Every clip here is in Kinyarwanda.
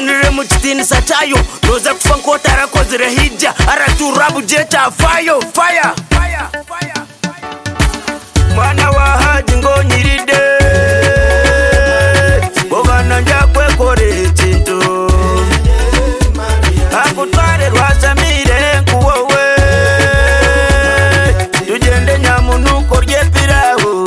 Tukinire mu kitini sachayo noza kufa nkota arakozire hijja araturabu jeta fire mwana wa haji ngo nyiride bogana nja kwekore kintu akutware rwasamire kuwowe tugende nyamunuko ryepiraho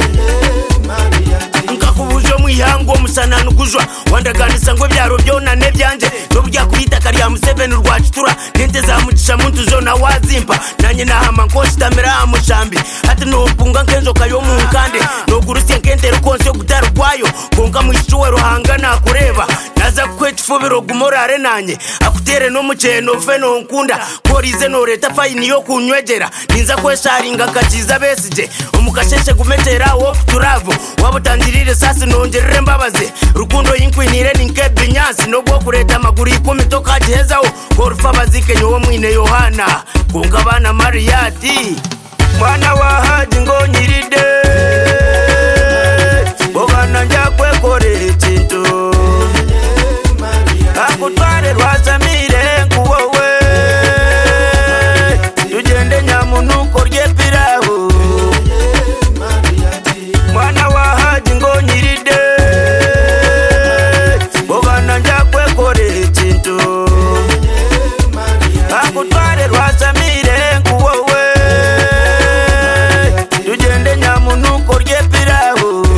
nkakubujo mwihango musanana kujwa wandaganisa ngo byaro byonane byanje no burya kuyita kariya Museveni rwacitura nente zamugisha muntu zona wazimpa nanye nahama nkoshitamira amushambi ati no punga nkenzo kayo mu nkande no gurusye nkente rukonse gutara kwayo konga mwishuwe ruhangana kureba naza kwetfubiro gumorare nanye akutere no muceno feno nkunda korize no leta fine yo kunywegera ninza kwesharinga kakiza besije umukasheshe gumetera wo turavo wabutangirire sasi nongerere mbabaze rukundo yinkwinire ninke binyansi no bwo kureta maguri 10 toka gihezaho korufa bazike nyo mwine Yohana kunga bana Mariyati mwana wa haji ngo nyiride bogana nja kwekore kintu akutware rwasamire kuwowe tugende nyamunuko ryepiraho mwana wa haji ngo nyiride bogana nja kwekore kintu akutware rwasamire kuwowe tugende nyamunuko ryepiraho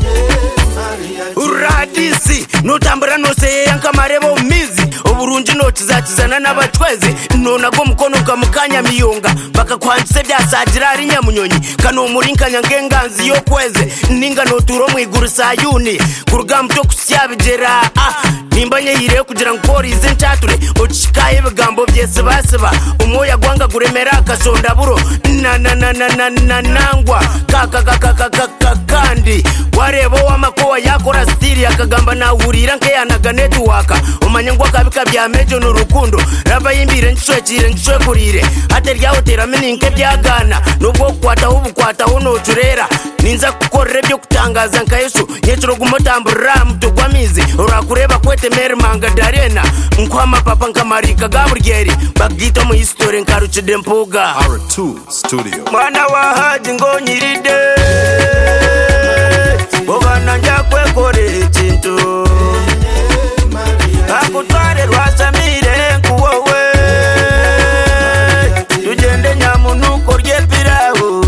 uradisi notambura nose yankamarebo mizi uburunji nokizakizana n'abacweze nonago mukono kamukanya miyonga bakakwanjise byasagira ari nyamunyonyi kano murinkanya ngenganzi yo kweze ninga noturo mwiguru sayuni kurugamba cyo kusyabigera nimbanye yire kugira nkorize ncature ocikaye bigambo byese baseba umoya gwanga guremera akasonda buro nangwa kandi warebo wamakowa yakora stili akagamba nawurira nkeyanaga network umanye ngo akabika bya mejo n'urukundo raba yimbire ncwekire ncwekurire hateryaho terameninke byagana nubwo kwata uno turera ninza kukorera byo kutangaza nka Yesu yeturo gumotambura mutugwamize urakureba kwete mermanga darena nkwama papa nkamarika gaburgeri bagito mu history nkarucide mpuga R2 studio mwana wa haji ngo nyiride bogana nja kwekore kintu akutware rwasamire kuwowe tugende nyamunuko ryepiraho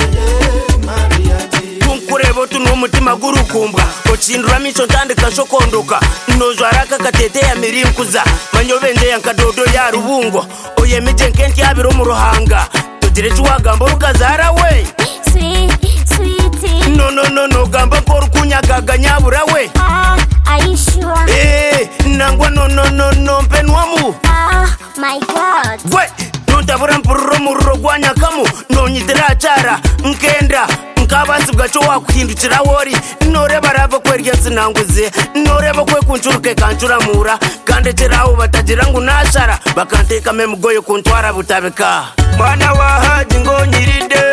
tunkurebo tuno mutima gurukumbwa ocindura mico ntandika shokondoka nozwaraka katete ya mirinkuza manyobende yankadodo ya rubungo oyemije nkenti yabiro mu ruhanga tugire cywagambo rukazara we sweetie no gamba ko rukunyagaga nyabura we are you sure nangwa no mpenwamu my god we nontabura mpururo mu rugwanya kamu nonyitira cara nkenda nkabasi bwacho wakuhindukira wori noreba rava kwerya sinanguze noreba kwe kunchuruke kanchuramura kandeteraho batagira ngo nashara bakanteka memugoye kuntwara butabeka mwana wa haji ngo nyiride